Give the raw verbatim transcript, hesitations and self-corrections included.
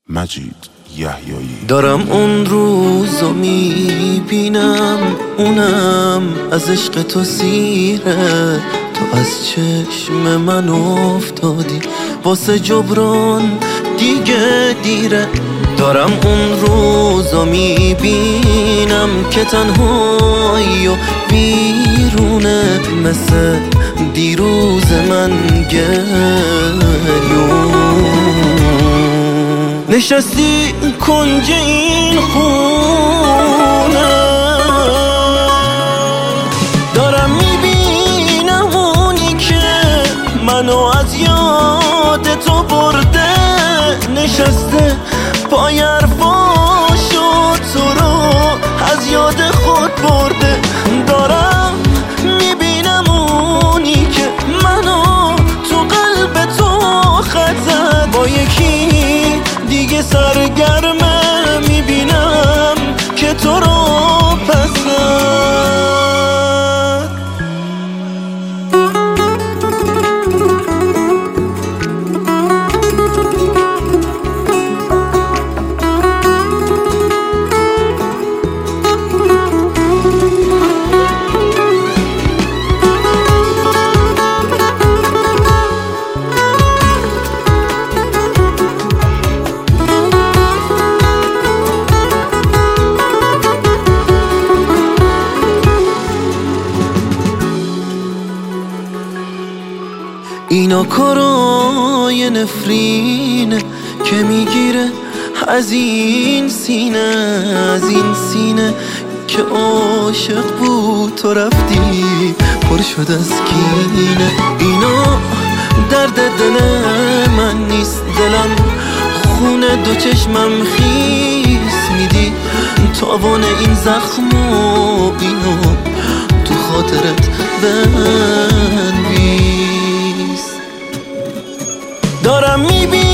مجید یحیایی. دارم اون روزو میبینم، اونم از عشق تو سیره. تو از چشم من افتادی، واسه جبران دیگه دیره. دارم اون روزو میبینم که تنهایی و بیرونه، مثل دیروز من گریون. نشستی کنج این خونه، دارم میبینم اونی که منو از یاد تو برده. نشسته پای حرفاشو، تو رو از یاد خود برده. دارم میبینم اونی که منو تو قلب تو خط با یکی دیگه سرگرمه. میبینم که تو رو پسند. اینا کارای نفرینه که میگیره از این سینه، از این سینه که عاشق بود تو رفتی، پر شد از کینه. اینا درد دل من نیست، دلم خونه دو چشمم خیس میدی. تاوان این زخم و اینو تو خاطرت بنویس. دارم میبینم